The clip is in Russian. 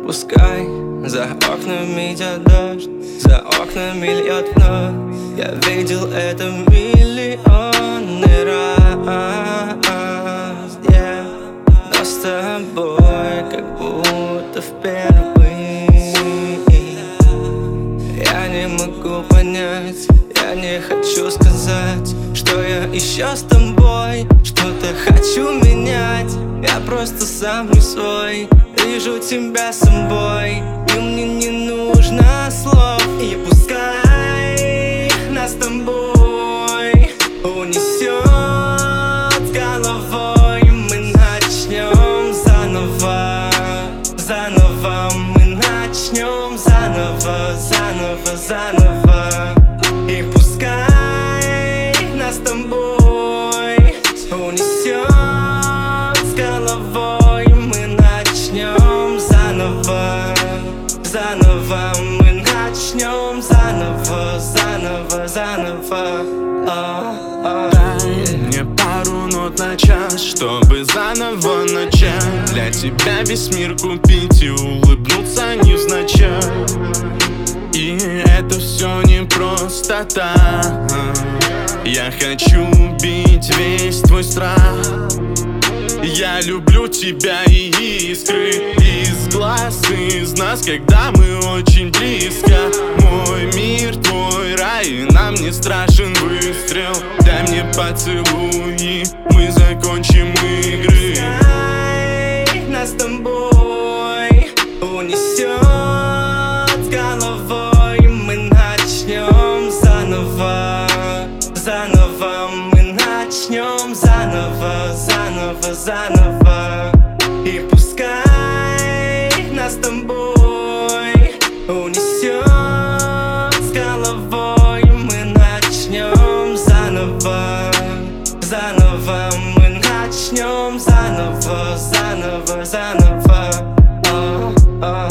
Пускай за окнами идет дождь, за окнами льет вновь. Я видел это миллионы раз, yeah. Но с тобой как будто впервые. Я не могу понять, я не хочу сказать, что я еще с тобой что-то хочу менять. Я просто сам не свой, вижу тебя собой, и мне не нужно слов. И пускай нас с тобой унесет с головой. Мы начнем заново, заново. Мы начнем заново, заново, заново. И пускай нас с тобой унесет с головой. Мы начнем заново, заново. Мы начнем заново, заново, заново. Дай мне пару нот на час, чтобы заново начать. Для тебя весь мир купить и улыбнуться невзначай. И это все не просто так. Я хочу убить весь твой страх. Я люблю тебя и искры из глаз, из нас, когда мы очень близко. Мой мир, твой рай, и нам не страшен выстрел. Дай мне поцелуй, мы закончим игры. Пускай нас с тобой унесет с головой. Мы начнем заново, заново. Мы начнем заново, заново, заново. И пускай нас с тобой унесет с головой. Мы начнем заново, заново. Мы начнем заново, заново, заново.